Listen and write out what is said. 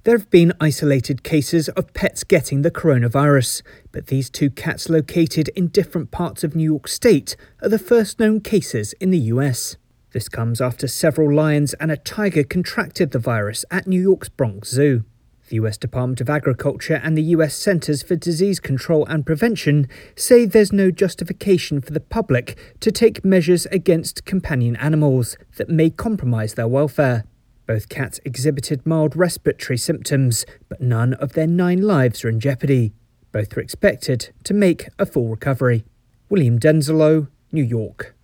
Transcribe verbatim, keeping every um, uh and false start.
There have been isolated cases of pets getting the coronavirus, but these two cats located in different parts of New York State are the first known cases in the U S. This comes after several lions and a tiger contracted the virus at New York's Bronx Zoo. The U S Department of Agriculture and the U S Centers for Disease Control and Prevention say there's no justification for the public to take measures against companion animals that may compromise their welfare. Both cats exhibited mild respiratory symptoms, but none of their nine lives are in jeopardy. Both are expected to make a full recovery. William Denzelo, New York.